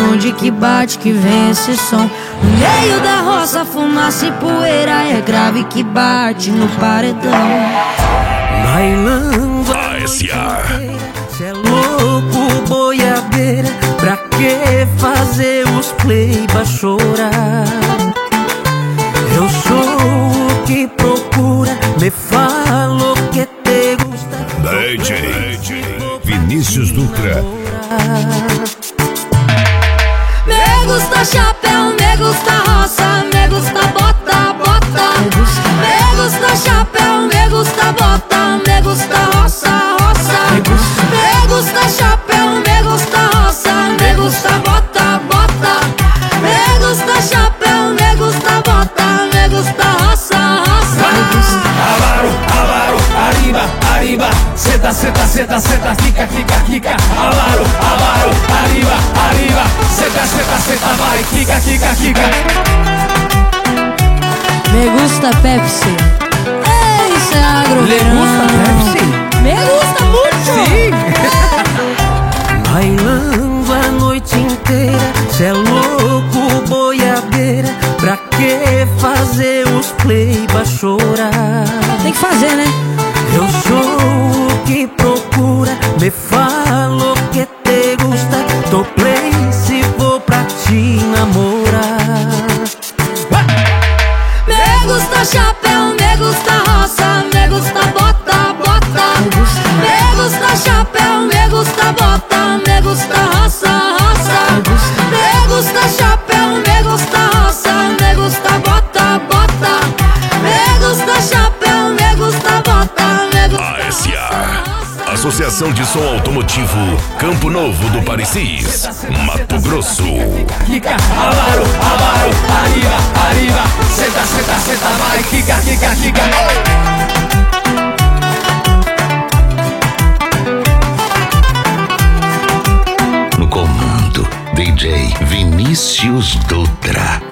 onde que bate que vem esse som. No meio da roça, fumaça e poeira, é grave que bate no paredão. Bailando a noite inteira, cê é louco, boiadeira. Pra que fazer os pleiba chorar? Eu sou o que procura, me fala o que te gusta. DJ Vinícius Dutra. Me gusta chapéu, me gusta roça, me gusta bota, bota. Me gusta chapéu, me gusta bota, me gusta roça, roça. Me gusta chapéu, me gusta roça, me gusta bota, bota. Me gusta chapéu, me gusta bota, me gusta roça, roça. Avaro, avaro, arriba, arriba. Seta, seta, seta, seta, fica, fica, fica. Avaro, avaro, arriba, arriba. Seta, seta, seta, vai, fica, fica, fica. Me gusta Pepsi. Ei, isso é agroverão. Me gusta Pepsi? Me gusta muito. Sim. Bailando a noite inteira, cê é louco, boiadeira. Pra que fazer os pleiba chorar? Tem que fazer, né? Eu sou o que procura, me fala o que te gusta. Tô play se vou pra te namorar. Me gusta chapéu, me gusta roça, me gusta bota, bota. Me gusta chapéu, me gusta bota, me gusta roça, roça. Me gusta chapéu, me gusta roça, me gusta bota, bota. Me gusta chapéu, me gusta bota, me gusta ASA, Associação de Som Automotivo Campo Novo do Parecis, Mato Grosso. Fica, avaro, avaro, arriba, arriba. Seta, seta, seta, vai, fica, fica, fica. No comando, DJ Vinícius Dutra.